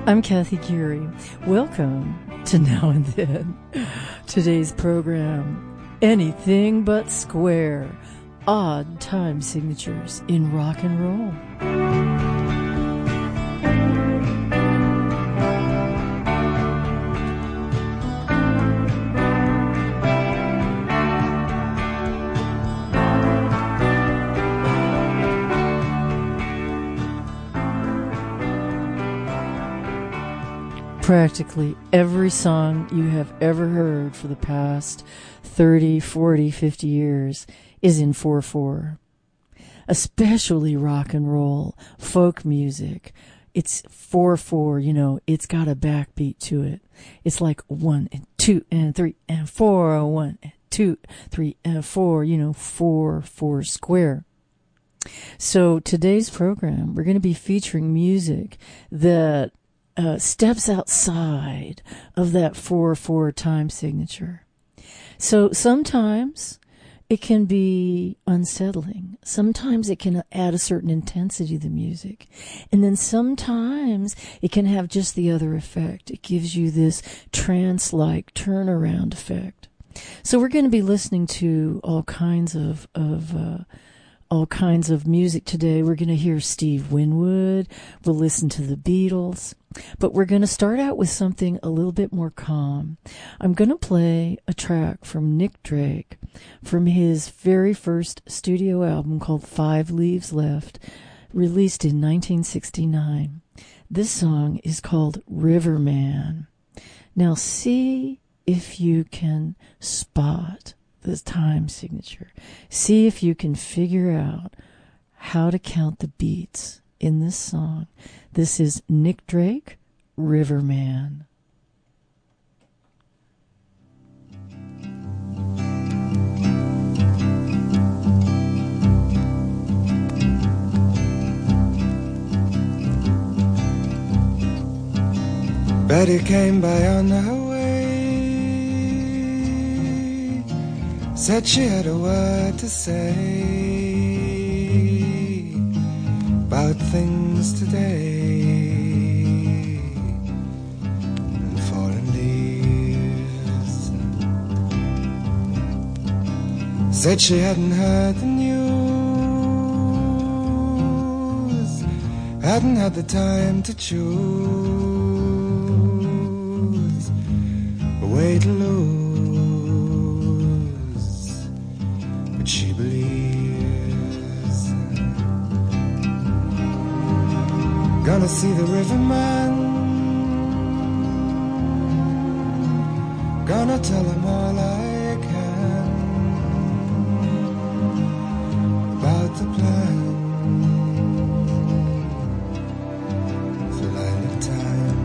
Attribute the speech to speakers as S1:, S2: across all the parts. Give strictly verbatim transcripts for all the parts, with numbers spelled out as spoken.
S1: I'm Kathy Geary. Welcome to Now and Then. Today's program, Anything But Square. Odd time signatures in rock and roll. Practically every song you have ever heard for the past thirty, forty, fifty years is in four four. Especially rock and roll, folk music. It's four four, you know, it's got a backbeat to it. It's like one and two and three and four, one and two, three and four, you know, four four square. So today's program, we're going to be featuring music that Uh, steps outside of that four four time signature. So sometimes it can be unsettling. Sometimes it can add a certain intensity to the music. And then sometimes it can have just the other effect. It gives you this trance-like turnaround effect. So we're going to be listening to all kinds of, of, uh, all kinds of music today. We're going to hear Steve Winwood. We'll listen to the Beatles. But we're going to start out with something a little bit more calm. I'm going to play a track from Nick Drake from his very first studio album called Five Leaves Left, released in nineteen sixty-nine. This song is called Riverman. Now see if you can spot the time signature. See if you can figure out how to count the beats in this song. This is Nick Drake, Riverman.
S2: Betty came by on her way, said she had a word to say about things today and fallen leaves. Said she hadn't heard the news, hadn't had the time to choose a way to lose, but she believes. Gonna see the riverman, gonna tell him all I can about the plan for lilac time.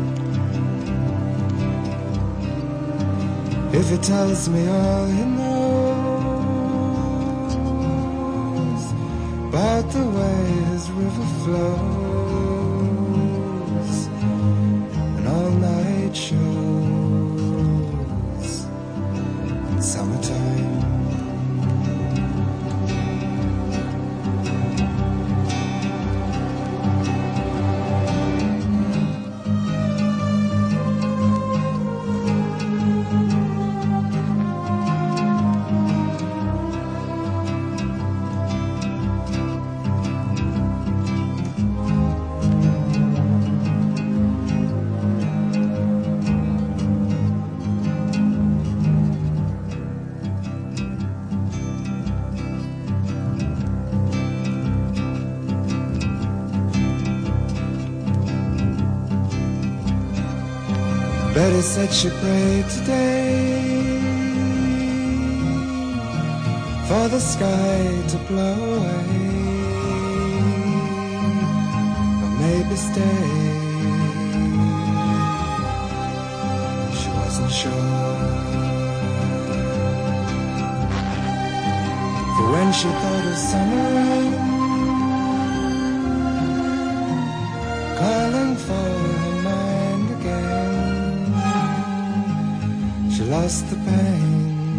S2: If he tells me all he knows about the way his river flows, all-night shows in summertime. Betty said she prayed today for the sky to blow away, or maybe stay. She wasn't sure, for when she thought of summer rain calling for her mind again, she lost the pain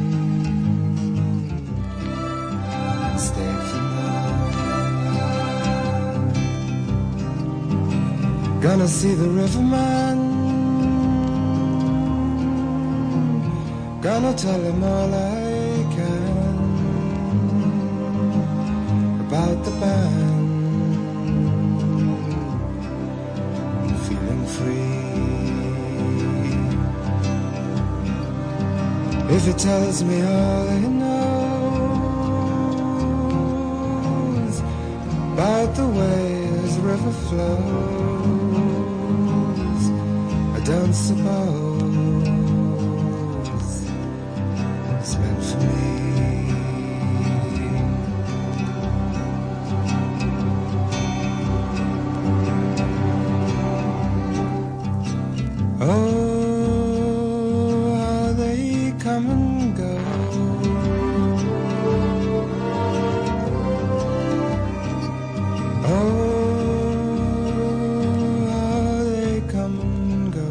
S2: and stayed for more. Gonna see the riverman, gonna tell him all I can about the band. Feeling free. If he tells me all he knows about the way his river flows, I don't suppose it's meant for me. Oh, how they come and go. Oh, how they come and go.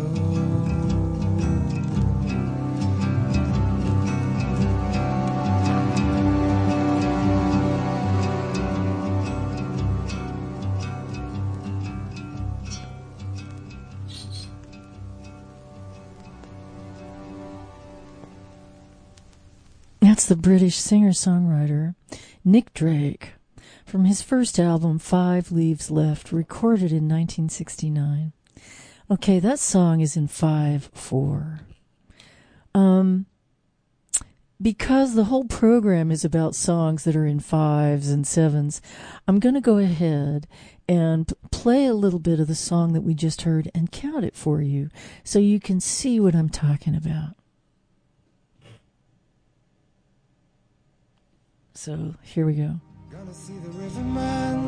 S1: That's the British singer-songwriter Nick Drake from his first album, Five Leaves Left, recorded in nineteen sixty-nine. Okay, that song is in five four. Um, because the whole program is about songs that are in fives and sevens, I'm going to go ahead and p- play a little bit of the song that we just heard and count it for you so you can see what I'm talking about. So here we go.
S2: Gonna see the riverman.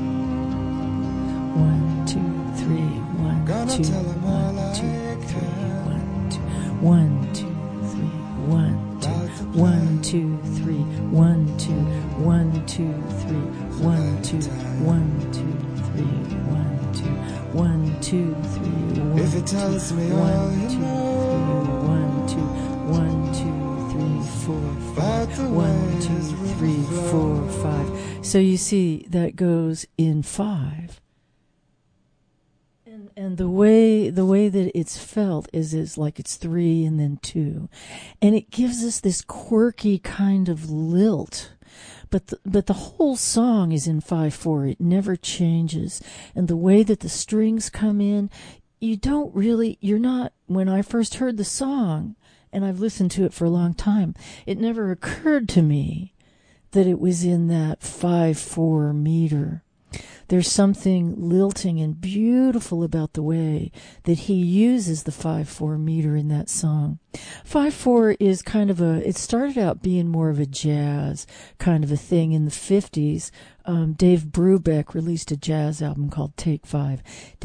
S1: One, two, three, one,
S2: Gonna
S1: two,
S2: tell him all
S1: one, two,
S2: I
S1: three,
S2: can
S1: one, two, one, two, three, one, two,
S2: about the
S1: one,
S2: plan.
S1: two, three, one, two, one, two, three, one, two, one, two, three, one, two, one, two, three, one,
S2: If he tells
S1: two,
S2: me all
S1: one,
S2: he
S1: two, three,
S2: knows
S1: one, two, one, two, three, four,
S2: about
S1: five,
S2: the
S1: one,
S2: way
S1: two,
S2: his river
S1: three, four,
S2: flows.
S1: five. So you see that goes in five. And and the way the way that it's felt is is like it's three and then two, and it gives us this quirky kind of lilt. But the, but the whole song is in five four. It never changes, and the way that the strings come in, you don't really. You're not. When I first heard the song, and I've listened to it for a long time, it never occurred to me that it was in that five four meter. There's something lilting and beautiful about the way that he uses the five four meter in that song. five four is kind of a, it started out being more of a jazz kind of a thing in the fifties. Um, Dave Brubeck released a jazz album called Take Five.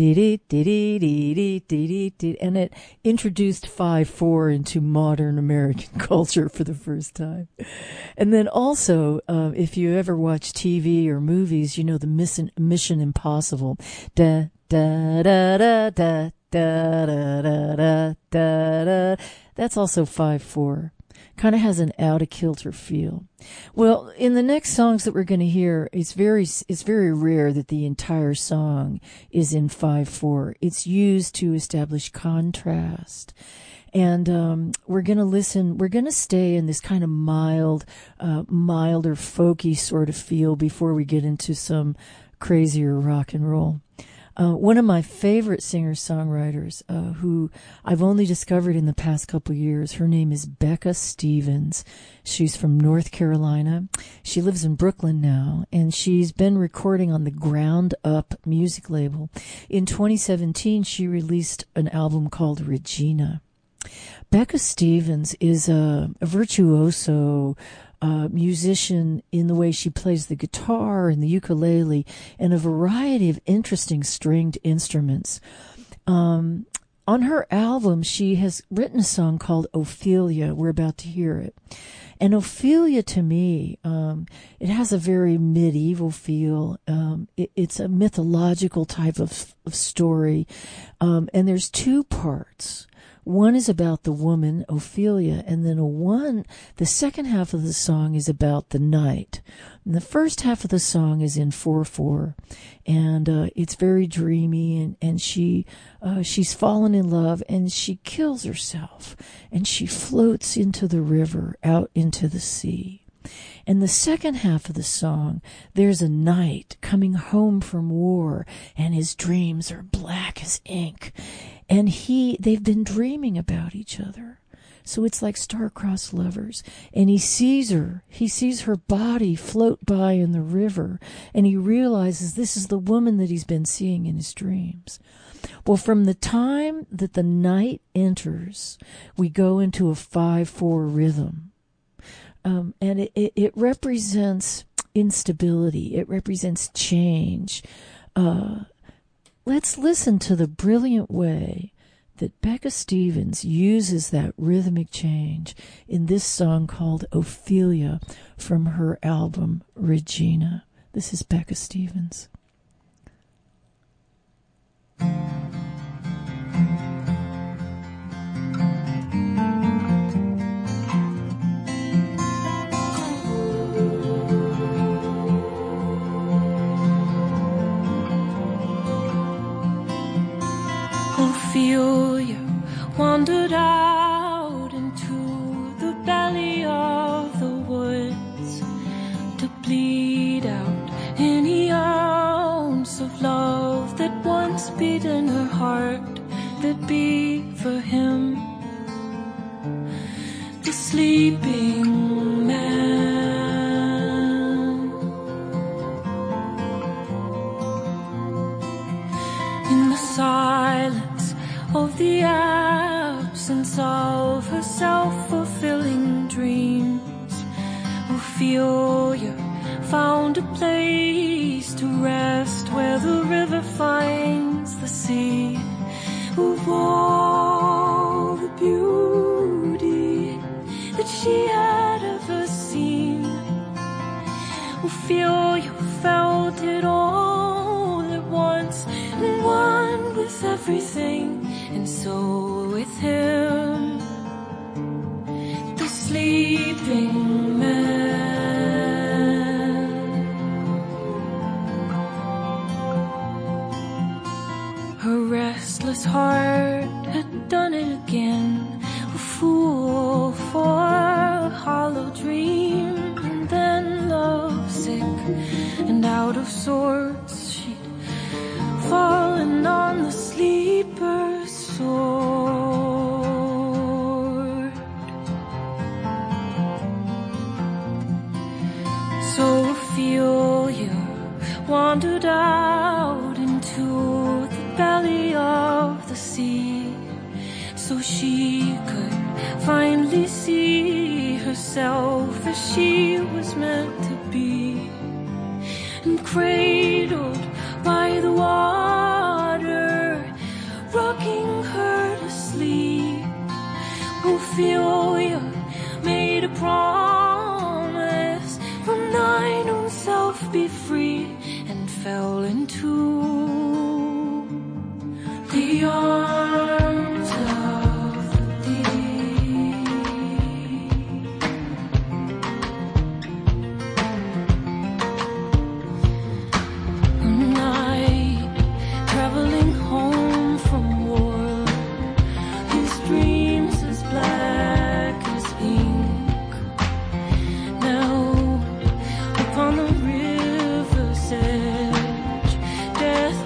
S1: And it introduced five four into modern American culture for the first time. And then also, uh, if you ever watch T V or movies, you know the Mission, Mission Impossible. Da, da, da, da, da, da, da, da, da, da, da. That's also five four. Kind of has an out-of-kilter feel. Well, in the next songs that we're going to hear, it's very it's very rare that the entire song is in five four. It's used to establish contrast. And um, we're going to listen, we're going to stay in this kind of mild, uh, milder, folky sort of feel before we get into some crazier rock and roll. Uh, one of my favorite singer-songwriters, uh, who I've only discovered in the past couple of years, her name is Becca Stevens. She's from North Carolina. She lives in Brooklyn now, and she's been recording on the Ground Up music label. In twenty seventeen, she released an album called Regina. Becca Stevens is a, a virtuoso uh, musician in the way she plays the guitar and the ukulele and a variety of interesting stringed instruments. Um, on her album, she has written a song called Ophelia. We're about to hear it. And Ophelia, to me, um, it has a very medieval feel. Um, it, it's a mythological type of, of story. Um, and there's two parts. One is about the woman, Ophelia, and then a one, the second half of the song is about the night. And the first half of the song is in four four, and uh, it's very dreamy, and, and she uh, she's fallen in love, and she kills herself, and she floats into the river, out into the sea. And the second half of the song, there's a knight coming home from war, and his dreams are black as ink. And he, they've been dreaming about each other. So it's like star-crossed lovers. And he sees her, he sees her body float by in the river, and he realizes this is the woman that he's been seeing in his dreams. Well, from the time that the night enters, we go into a five four rhythm. Um, and it, it, it represents instability. It represents change. Uh, let's listen to the brilliant way that Becca Stevens uses that rhythmic change in this song called Ophelia from her album Regina. This is Becca Stevens.
S3: Ophelia wandered out into the belly of the woods to bleed out any ounce of love that once beat in her heart, that beat for him, the sleeping man. In the silence of the absence of her self-fulfilling dreams, Ophelia found a place to rest where the river finds the sea. Of all the beauty that she had ever seen, Ophelia felt it all at once, and one with everything, and so with him, the sleeping man. Her restless heart had done it again, a fool for a hollow dream, and then lovesick and out of sorts, she'd fallen on the sleeper's sword. So Ophelia wandered out into the belly of the sea, so she could finally see herself as she was meant to be, and cradled by the water, rocking her to sleep, Ophelia made a promise, from thine own self be free, and fell into the arms of the deep. A night, traveling home from war, his dreams as black as ink. Now, upon the river's edge, death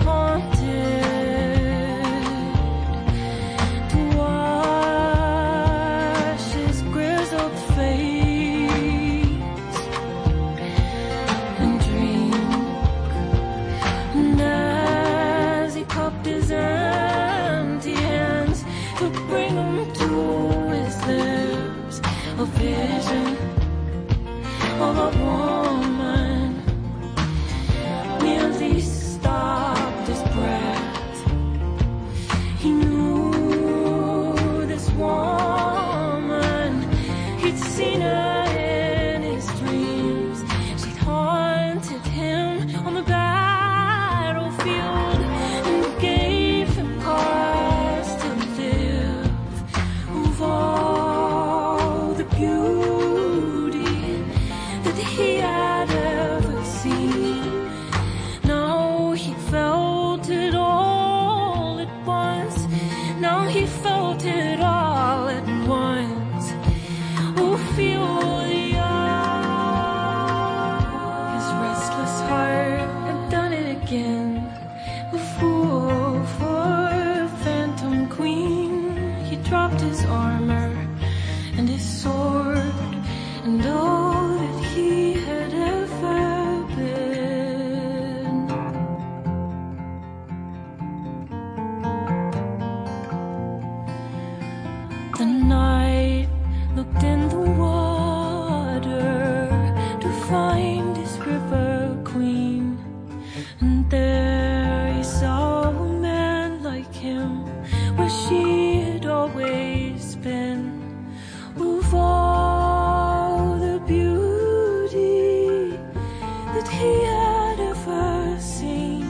S3: that he had ever seen.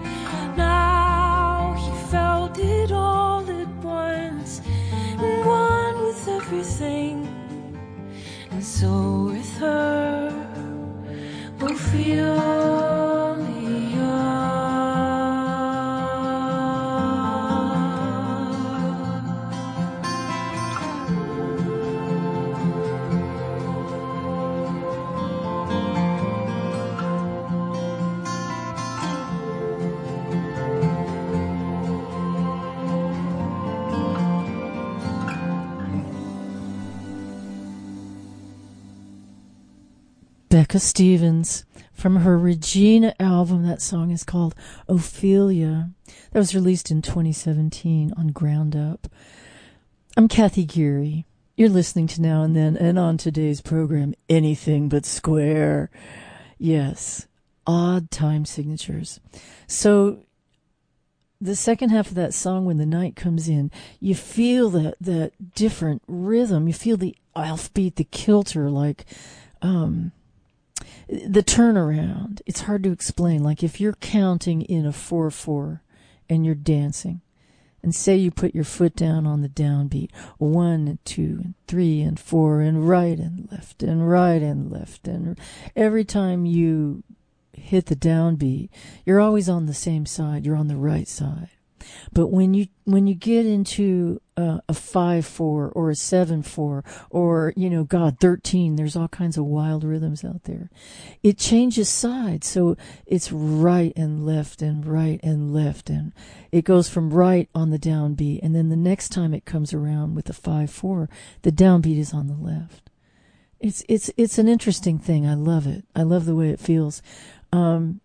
S3: Now he felt it all at once, and one with everything. And so with her, we'll feel young.
S1: Becca Stevens, from her Regina album. That song is called Ophelia. That was released in twenty seventeen on Ground Up. I'm Kathy Geary. You're listening to Now and Then, and on today's program, Anything But Square. Yes, odd time signatures. So the second half of that song, when the night comes in, you feel that, that different rhythm. You feel the offbeat, the kilter, like... um. The turnaround, it's hard to explain. Like if you're counting in a four four and you're dancing, and say you put your foot down on the downbeat, one and two and three and four and right and left and right and left, and every time you hit the downbeat, you're always on the same side. You're on the right side. But when you when you get into uh, a five four or a seven four or, you know, God, thirteen, there's all kinds of wild rhythms out there. It changes sides, so it's right and left and right and left, and it goes from right on the downbeat, and then the next time it comes around with the five four, the downbeat is on the left. It's it's it's an interesting thing. I love it. I love the way it feels. Um,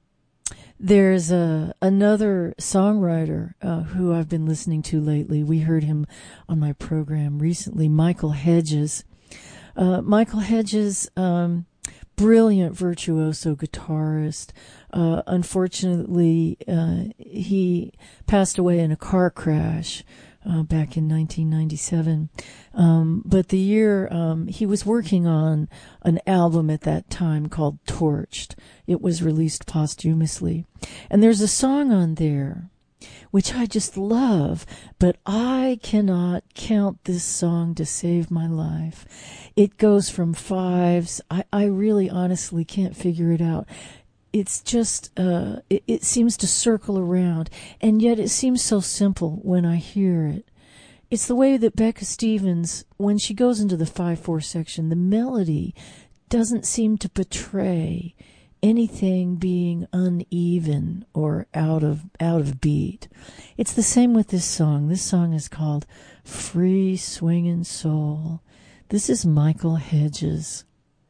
S1: There's a, another songwriter uh, who I've been listening to lately. We heard him on my program recently, Michael Hedges. Uh, Michael Hedges, um, brilliant virtuoso guitarist. Uh, unfortunately, uh, he passed away in a car crash uh, back in nineteen ninety-seven. Um, but the year um, he was working on an album at that time called Torched. It was released posthumously. And there's a song on there which I just love, but I cannot count this song to save my life. It goes from fives. I, I really honestly can't figure it out. It's just, uh, it, it seems to circle around, and yet it seems so simple when I hear it. It's the way that Becca Stevens, when she goes into the five four section, the melody doesn't seem to portray anything being uneven or out of out of beat. It's the same with this song. This song is called Free Swingin' Soul. This is Michael Hedges.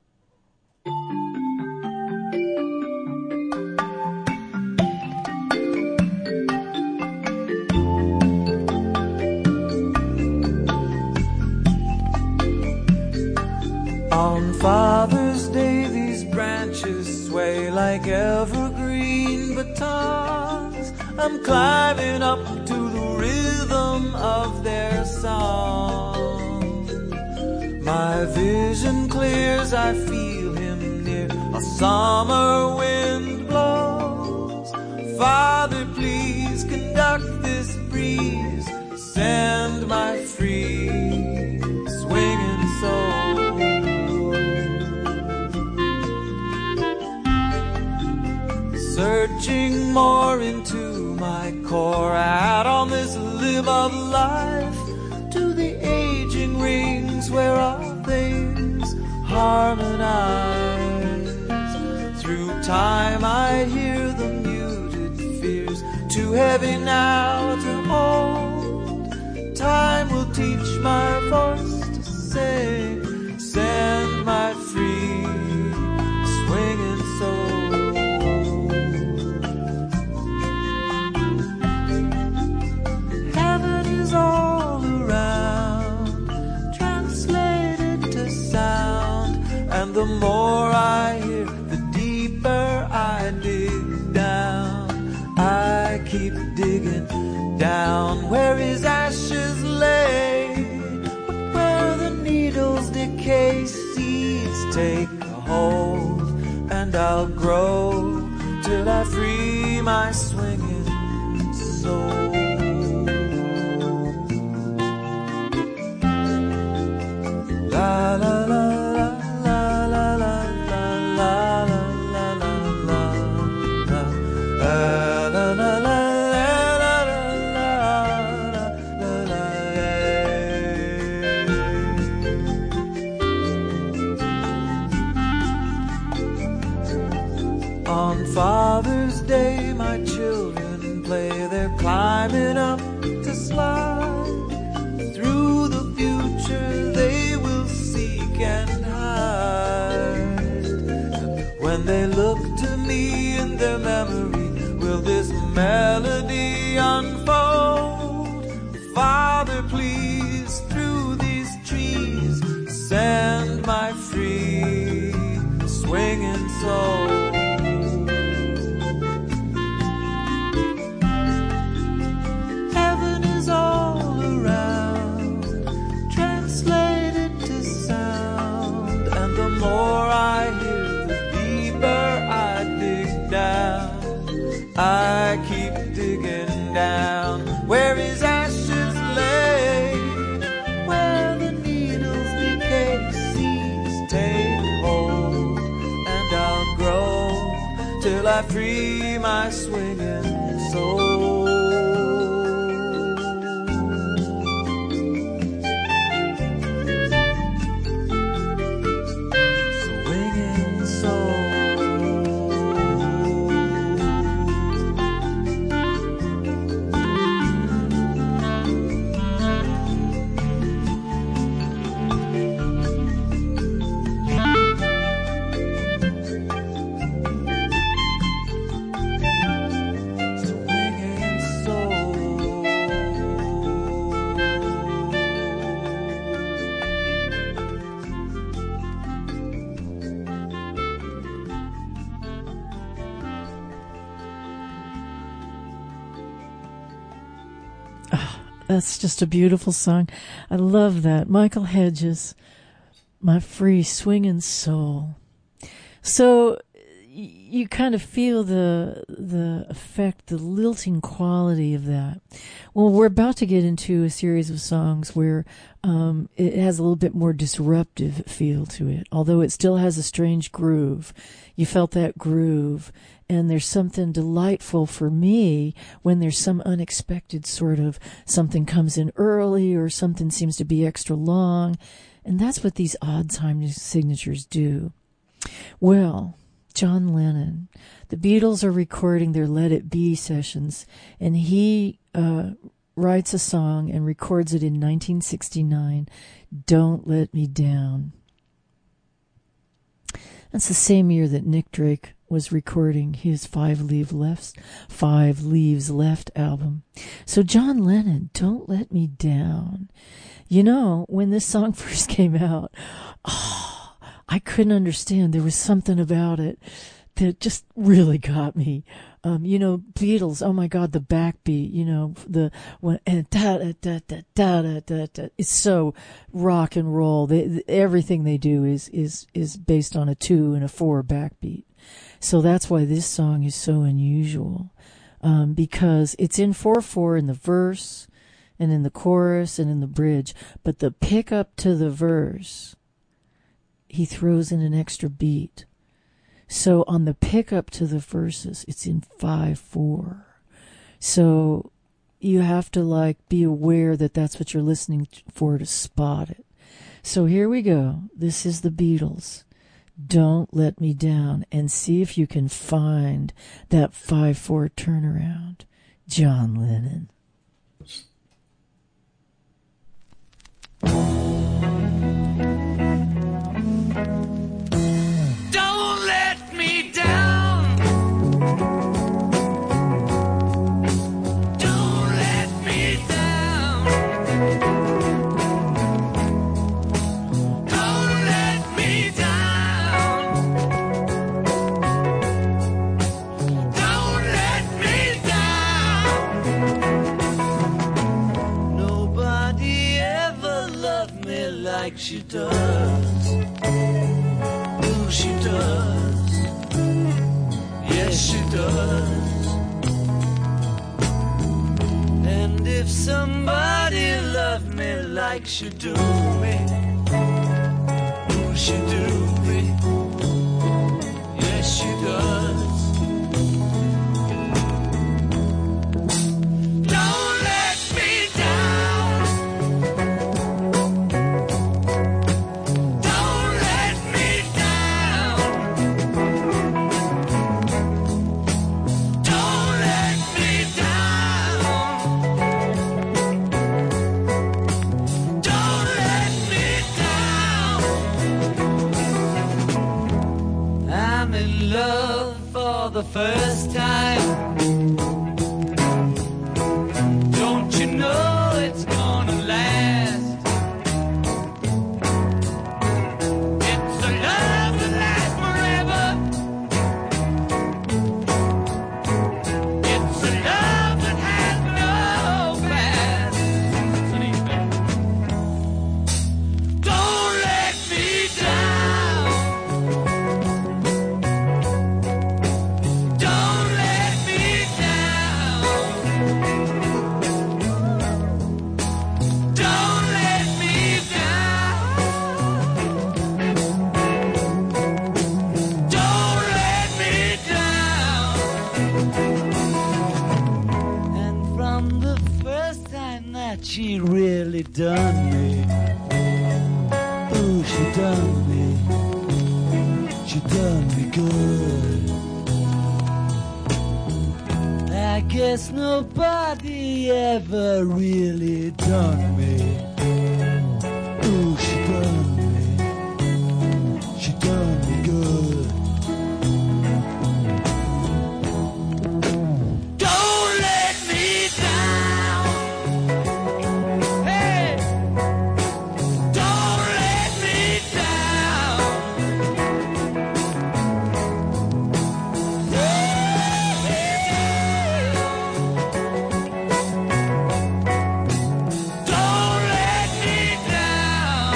S2: On Father's Day, these branches sway like evergreen batons. I'm climbing up to the rhythm of their song. My vision clears, I feel him near. A summer wind blows. Father, please conduct this breeze. Send my free swinging soul. Searching more into my core, out on this limb of life, to the aging rings where all things harmonize. Through time I hear the muted fears, too heavy now to hold. Time will teach my voice to say, send my free swinging soul. All around, translated to sound, and the more I hear, the deeper I dig down. I keep digging down where his ashes lay. But I'll grow till I free my swinging soul. La la la la la la la la la la la la la la la. On Father's Day, my children play, they're climbing up to slide. Through the future they will seek and hide. When they look to me in their memory, will this melody unfold? Father, please, through these trees, send my free swinging soul. All around, translated to sound, and the more I hear, the deeper I dig down. I keep digging down where his ashes lay, where the needles decay, seeds take hold, and I'll grow till I free my swinging soul.
S1: That's just a beautiful song. I love that. Michael Hedges, My Free Swinging Soul. So you kind of feel the the effect, the lilting quality of that. Well, we're about to get into a series of songs where um, it has a little bit more disruptive feel to it, although it still has a strange groove. You felt that groove. And there's something delightful for me when there's some unexpected sort of something comes in early or something seems to be extra long. And that's what these odd time signatures do. Well, John Lennon, the Beatles are recording their Let It Be sessions, and he uh, writes a song and records it in nineteen sixty-nine, Don't Let Me Down. That's the same year that Nick Drake was recording his Five Leaves Left, Five Leaves Left album. So John Lennon, Don't Let Me Down. You know, when this song first came out, oh, I couldn't understand. There was something about it that just really got me. Um, you know, Beatles, oh my God, the backbeat, you know, the, when, and da da da da da da da da. It's so rock and roll. They, everything they do is, is, is based on a two and a four backbeat. So that's why this song is so unusual, um, because it's in four four in the verse and in the chorus and in the bridge, but the pickup to the verse, he throws in an extra beat. So on the pickup to the verses, it's in five four. So you have to like be aware that that's what you're listening for to spot it. So here we go. This is the Beatles. Don't Let Me Down, and see if you can find that five four turnaround. John Lennon.
S2: Don't let me down. Don't let me down. Don't let me down. Don't let me down. Nobody ever loved me like she does. She does. Yes, she does. And if somebody loved me like she do me, who she do me? Yes, she does. Don't let me down. Don't let me down. Don't let me down. Don't let me down. I'm in love for the first time. Don't you know it's gonna last? It's a love that lasts forever. It's a love that has no past. Don't let me down. Don't let me down. Don't let me down. Don't let me down. And from the first time that she really done me, ooh, she done me, she done me good. I guess nobody ever really done me. Ooh, she done me, she done me good. Don't let me down. Hey, don't let me down. Don't let me down.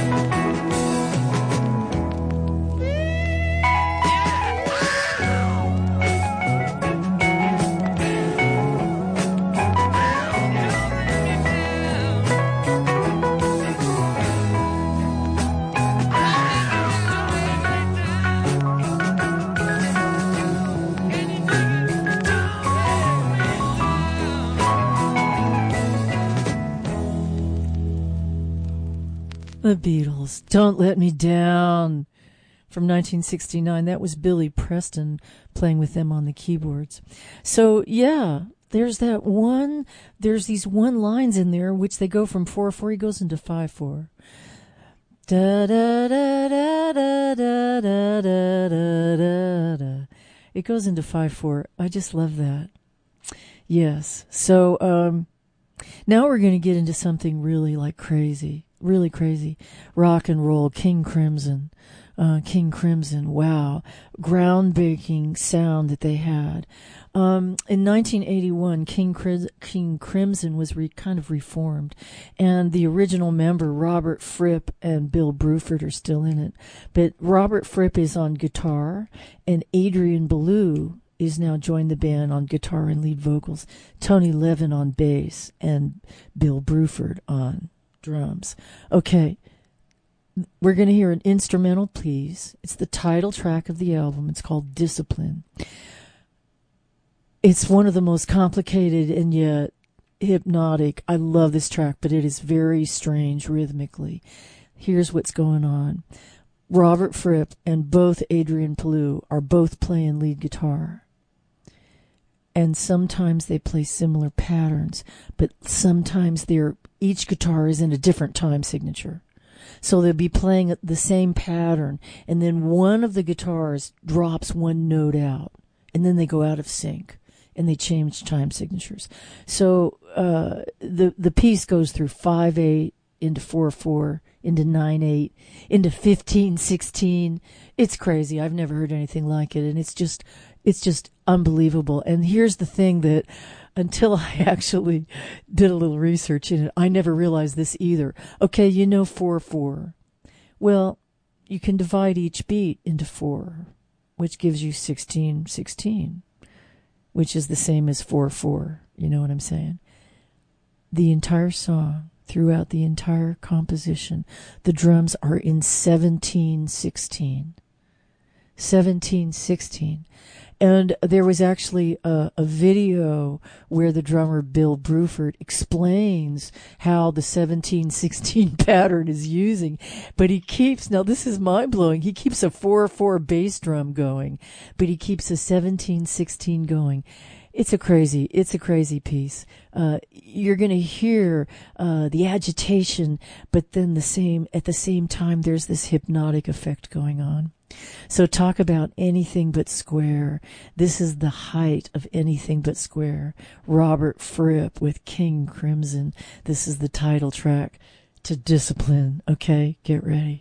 S1: The Beatles, Don't Let Me Down, from nineteen sixty-nine. That was Billy Preston playing with them on the keyboards. So, yeah, there's that one, there's these one lines in there, which they go from four four, he goes into five four. Da da da da da da da da da da. It goes into five four. I just love that. Yes. So, um, now we're going to get into something really like crazy. Really crazy. Rock and roll, King Crimson. Uh, King Crimson, wow. Groundbreaking sound that they had. Um, in nineteen eighty-one, King, Cri- King Crimson was re- kind of reformed, and the original member, Robert Fripp and Bill Bruford, are still in it. But Robert Fripp is on guitar, and Adrian Belew is now joined the band on guitar and lead vocals. Tony Levin on bass, and Bill Bruford on drums. Okay, we're going to hear an instrumental, please. It's the title track of the album. It's called Discipline. It's one of the most complicated and yet hypnotic. I love this track, but it is very strange rhythmically. Here's what's going on. Robert Fripp and both Adrian Belew are both playing lead guitar. And sometimes they play similar patterns, but sometimes they're, each guitar is in a different time signature. So they'll be playing the same pattern, and then one of the guitars drops one note out, and then they go out of sync, and they change time signatures. So uh, the the piece goes through five eight into four four into nine eight into fifteen sixteen. It's crazy. I've never heard anything like it, and it's just it's just unbelievable. And here's the thing that, until I actually did a little research in it, I never realized this either. Okay, you know four four. Well, you can divide each beat into four. which gives you sixteen sixteen, which is the same as four four. You know what I'm saying? The entire song, throughout the entire composition, the drums are in seventeen sixteen. seventeen sixteen. And there was actually a, a video where the drummer Bill Bruford explains how the seventeen sixteen pattern is using. But he keeps, now this is mind-blowing, he keeps a four four bass drum going, but he keeps a seventeen sixteen going. It's a crazy, it's a crazy piece. Uh, you're going to hear uh, the agitation, but then the same at the same time, there's this hypnotic effect going on. So talk about anything but square. This is the height of anything but square. Robert Fripp with King Crimson. This is the title track to Discipline. Okay, get ready.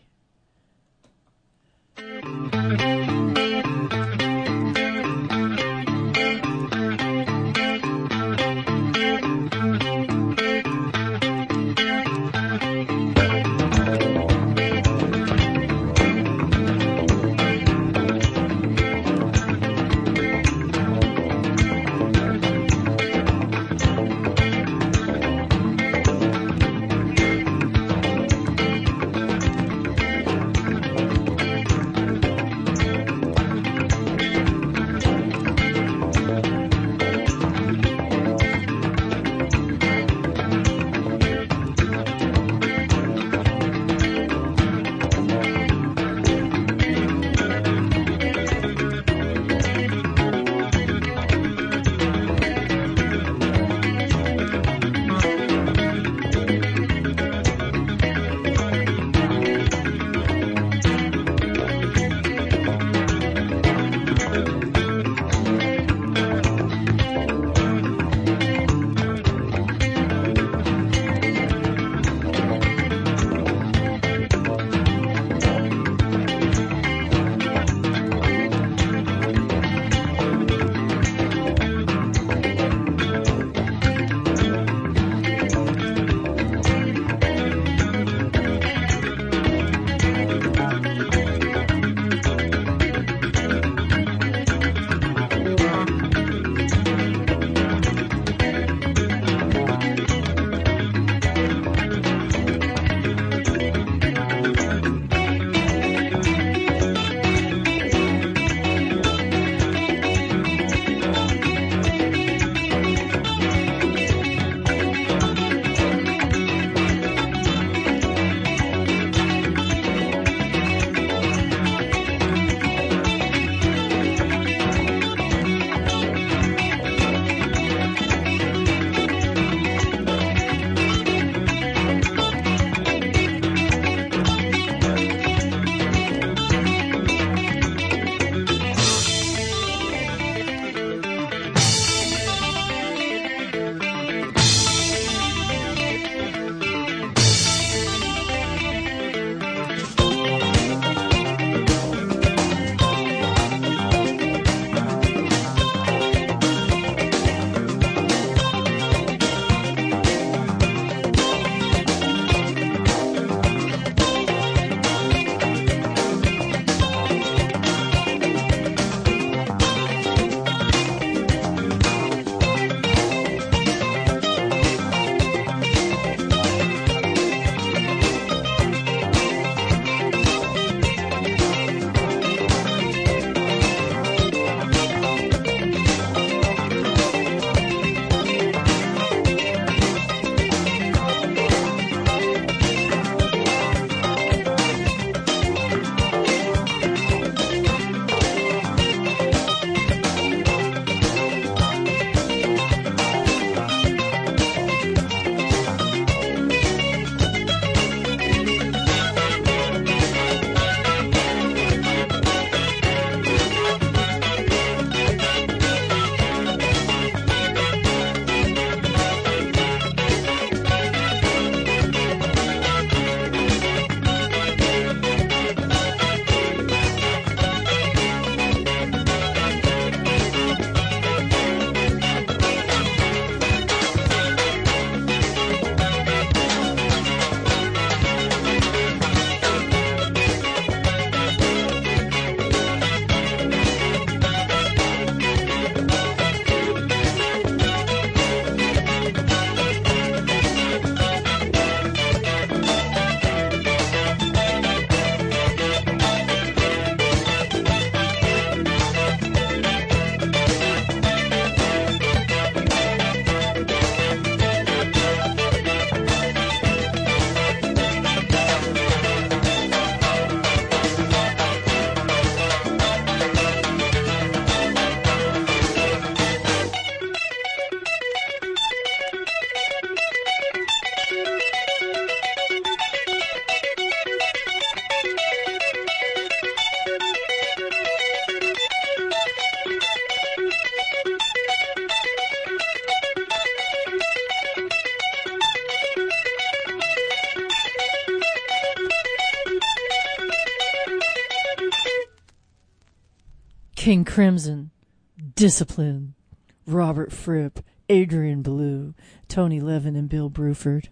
S1: King Crimson, Discipline, Robert Fripp, Adrian Belew, Tony Levin, and Bill Bruford.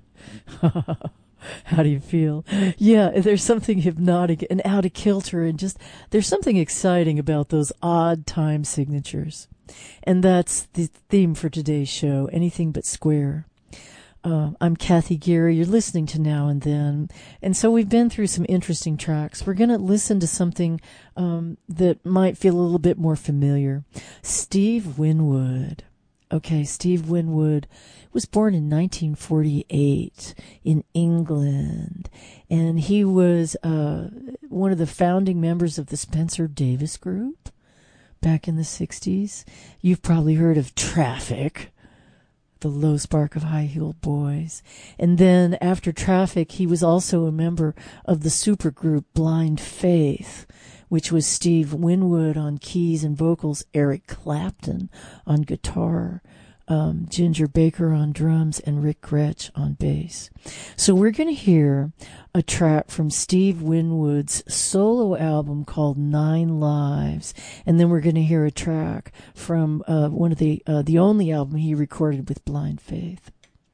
S1: How do you feel? Yeah, there's something hypnotic and out of kilter, and just there's something exciting about those odd time signatures. And that's the theme for today's show, Anything But Square. Uh, I'm Kathy Geary. You're listening to Now and Then. And so we've been through some interesting tracks. We're going to listen to something um, that might feel a little bit more familiar. Steve Winwood. Okay, Steve Winwood was born in nineteen forty-eight in England, and he was uh, one of the founding members of the Spencer Davis Group back in the sixties. You've probably heard of Traffic, the Low Spark of High-Heeled Boys. And then after Traffic, he was also a member of the supergroup Blind Faith, which was Steve Winwood on keys and vocals, Eric Clapton on guitar, um, Ginger Baker on drums, and Rick Gretsch on bass. So we're going to hear a track from Steve Winwood's solo album called Nine Lives, and then we're going to hear a track from uh, one of the uh, the only album he recorded with Blind Faith.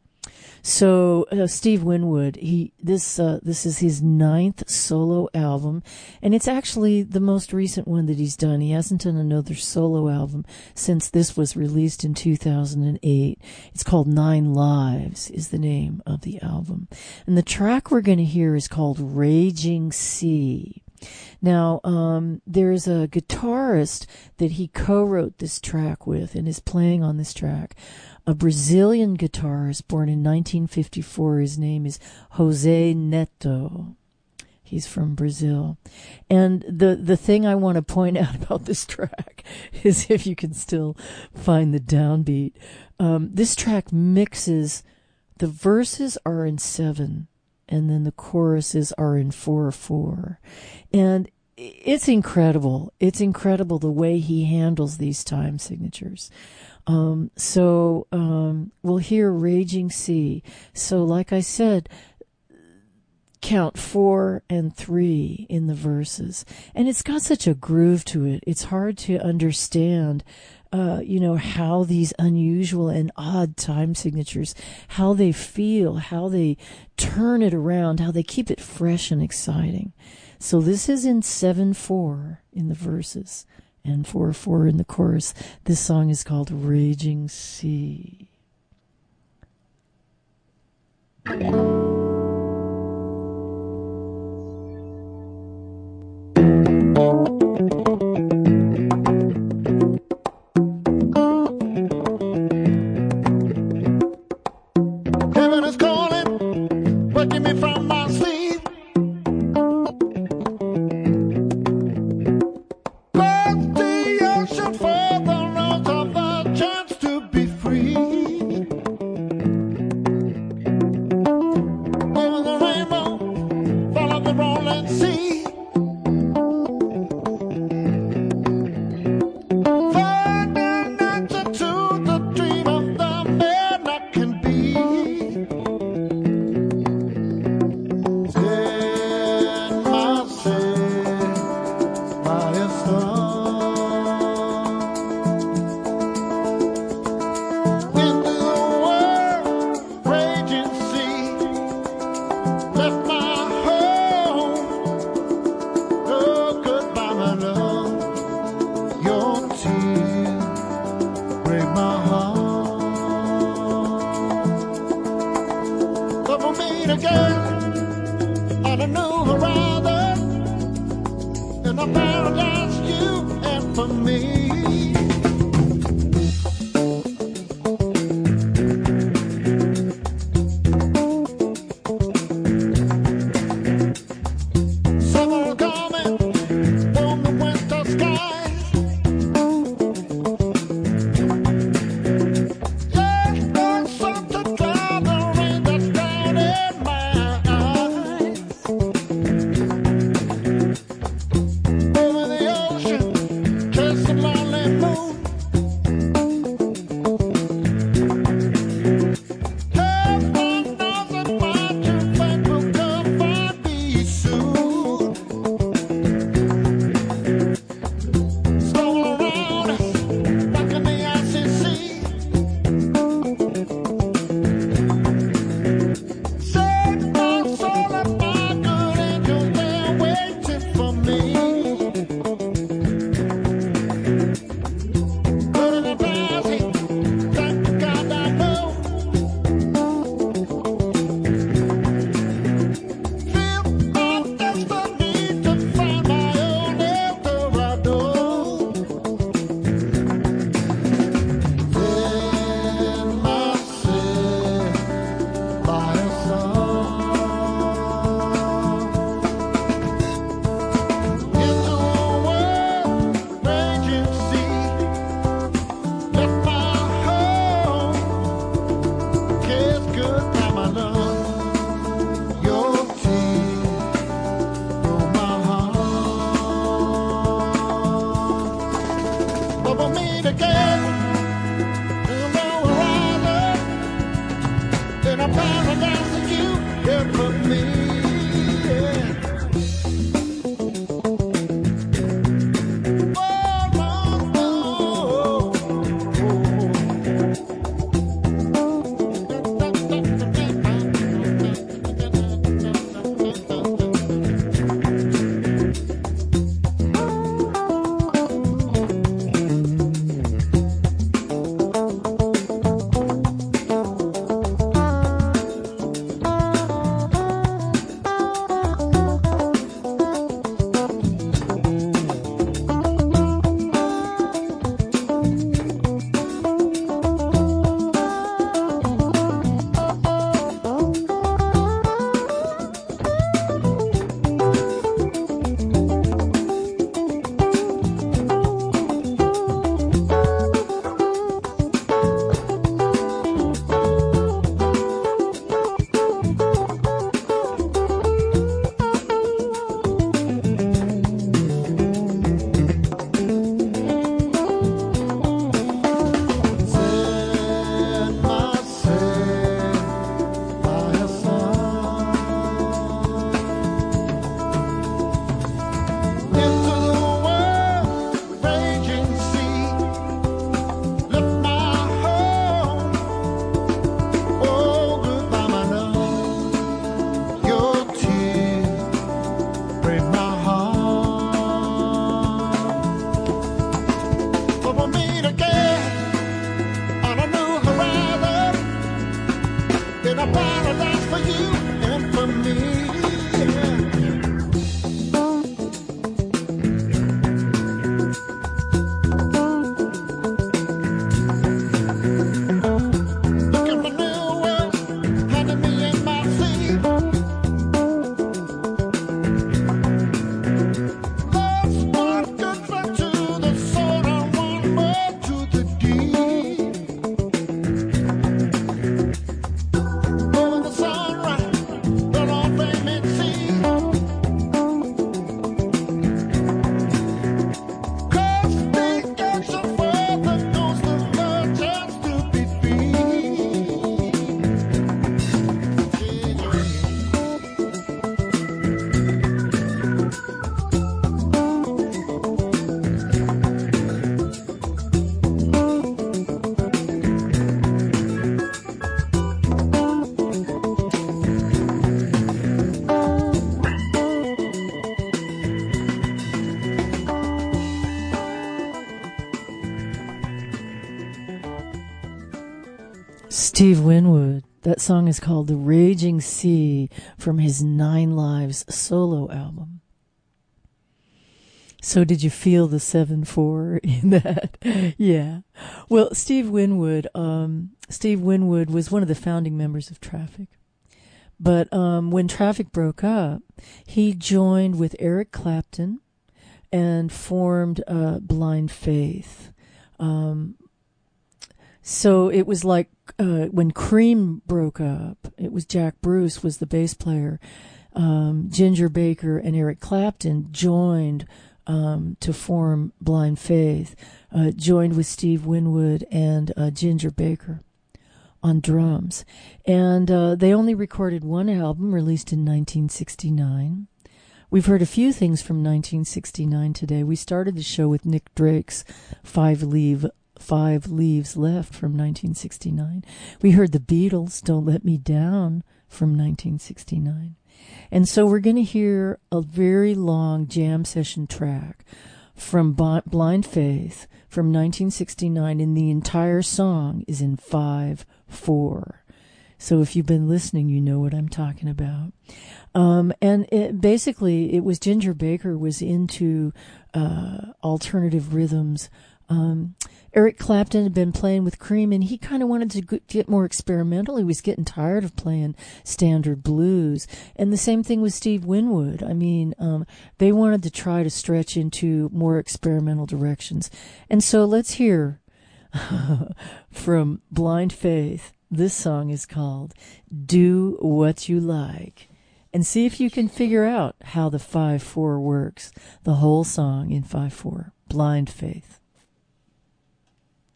S1: So uh, Steve Winwood, he this uh, this is his ninth solo album, and it's actually the most recent one that he's done. He hasn't done another solo album since this was released in two thousand eight. It's called Nine Lives is the name of the album. And the track we're going to hear is called Raging Sea. Now, um, there's a guitarist that he co-wrote this track with and is playing on this track, a Brazilian guitarist born in nineteen fifty-four. His name is Jose Neto. He's from Brazil. And the, the thing I want to point out about this track is, if you can still find the downbeat, um, this track mixes, the verses are in seven, and then the choruses are in four four. And it's incredible. It's incredible the way he handles these time signatures. Um, so um, we'll hear Raging Sea. So like I said, count four and three in the verses. And it's got such a groove to it. It's hard to understand Uh, you know, how these unusual and odd time signatures, how they feel, how they turn it around, how they keep it fresh and exciting. So this is in seven four in the verses and four four in the chorus. This song is called Raging Sea.
S4: Over the ocean, chase the light.
S1: Steve Winwood. That song is called The Raging Sea from his Nine Lives solo album. So did you feel the seven four in that? Yeah. Well, Steve Winwood, um, Steve Winwood was one of the founding members of Traffic. But um, when Traffic broke up, he joined with Eric Clapton and formed uh, Blind Faith. Um, so it was like uh, when Cream broke up, it was Jack Bruce was the bass player. Um, Ginger Baker and Eric Clapton joined um, to form Blind Faith, uh, joined with Steve Winwood and uh, Ginger Baker on drums. And uh, they only recorded one album, released in nineteen sixty-nine. We've heard a few things from nineteen sixty-nine today. We started the show with Nick Drake's Five Leave, Five Leaves Left from nineteen sixty-nine. We heard the Beatles' Don't Let Me Down from nineteen sixty-nine. And so we're going to hear a very long jam session track from Blind Faith from nineteen sixty-nine, and the entire song is in five four. So if you've been listening, you know what I'm talking about. Um, and it, basically, it was Ginger Baker was into uh, alternative rhythms. Um, Eric Clapton had been playing with Cream, and he kind of wanted to get more experimental. He was getting tired of playing standard blues. And the same thing with Steve Winwood. I mean, um, they wanted to try to stretch into more experimental directions. And so let's hear from Blind Faith. This song is called Do What You Like. And see if you can figure out how the five four works. The whole song in five four. Blind Faith.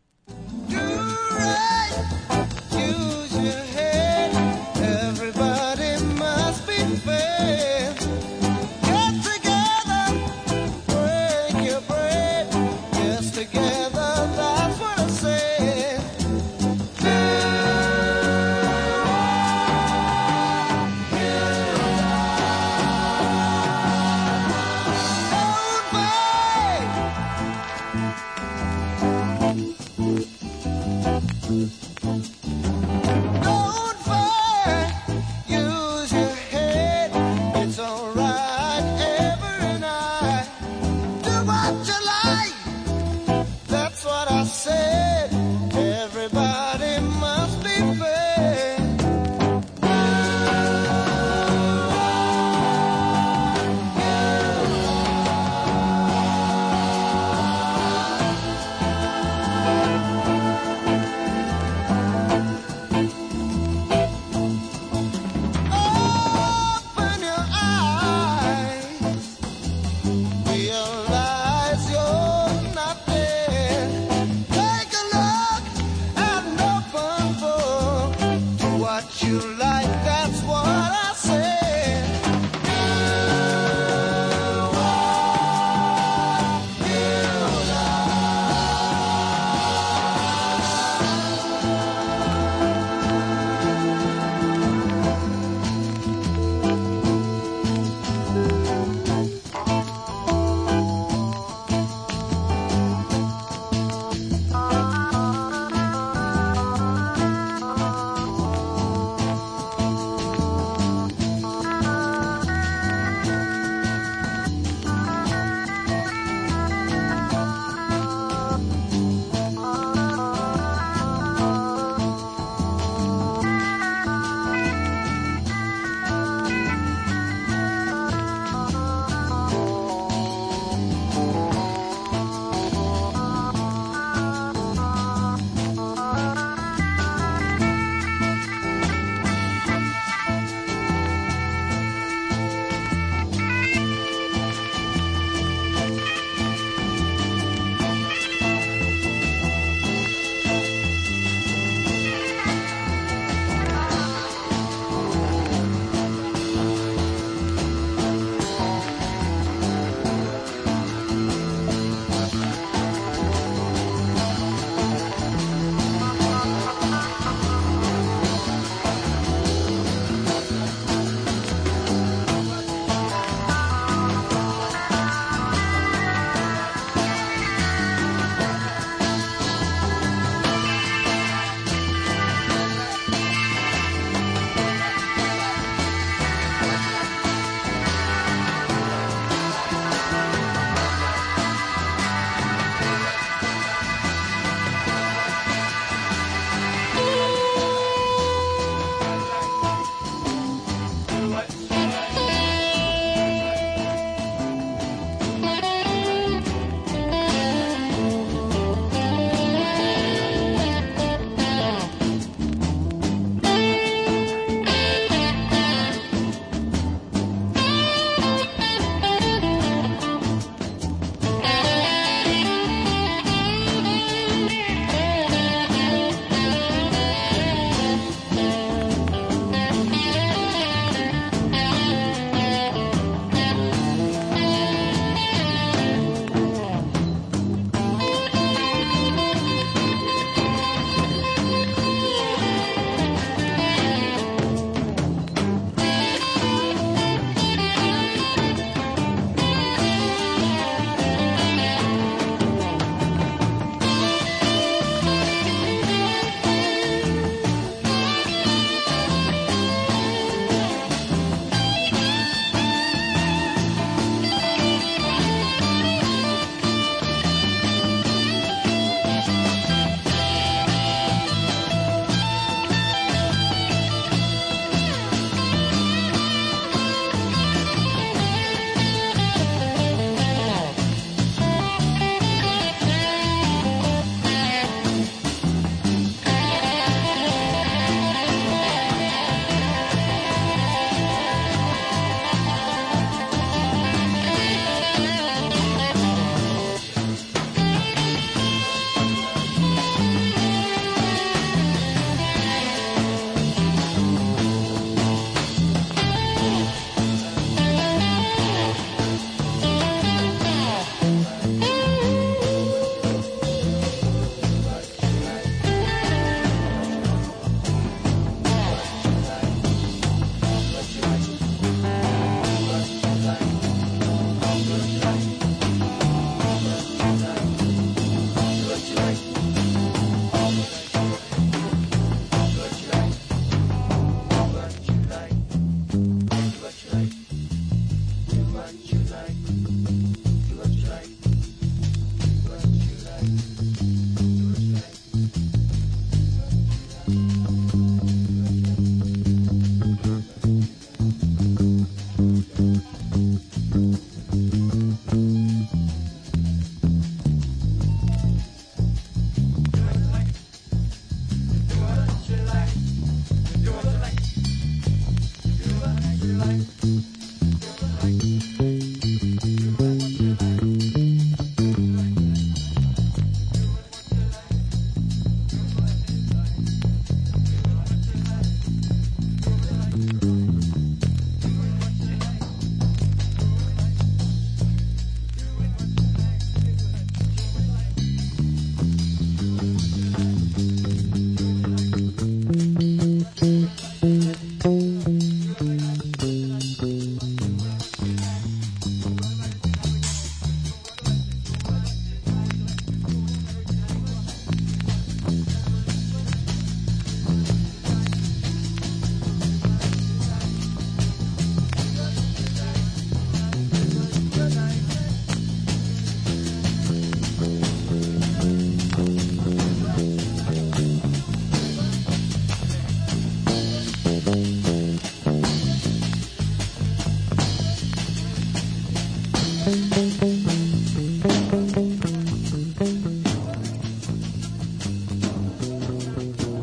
S4: Don't fight, use your head. It's alright every night. Do what you like, that's what I said. Everybody must be fair.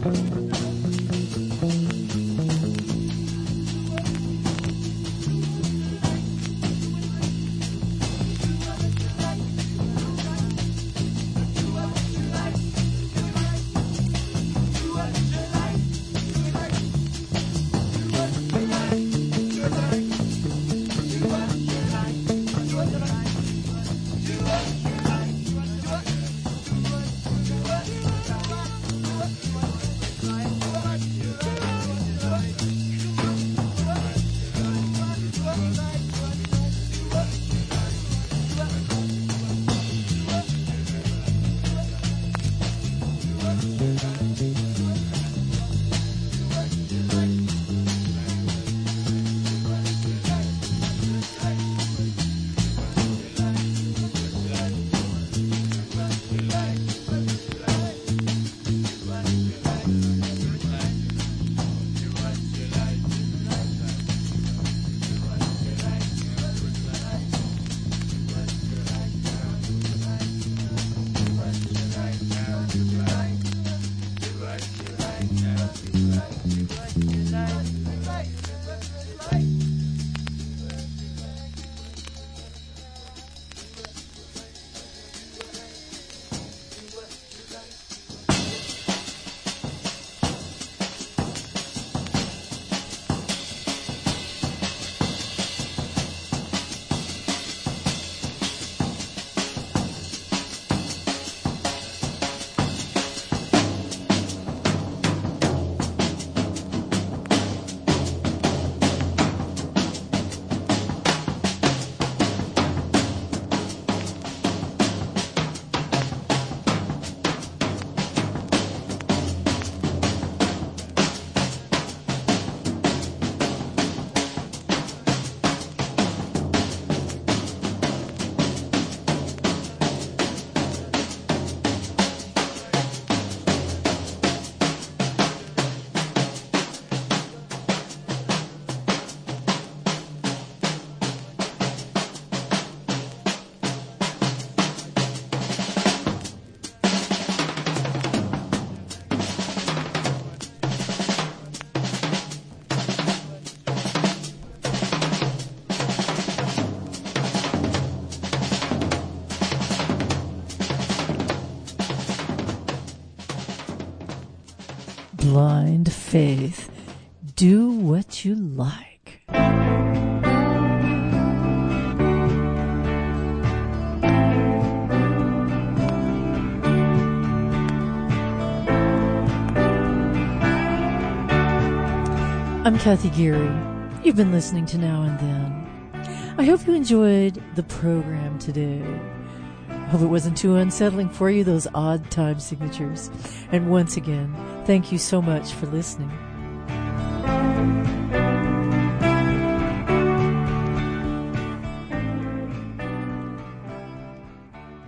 S1: Blind Faith. Do what you like. I'm Kathy Geary. You've been listening to Now and Then. I hope you enjoyed the program today. Hope it wasn't too unsettling for you, those odd time signatures. And once again, thank you so much for listening.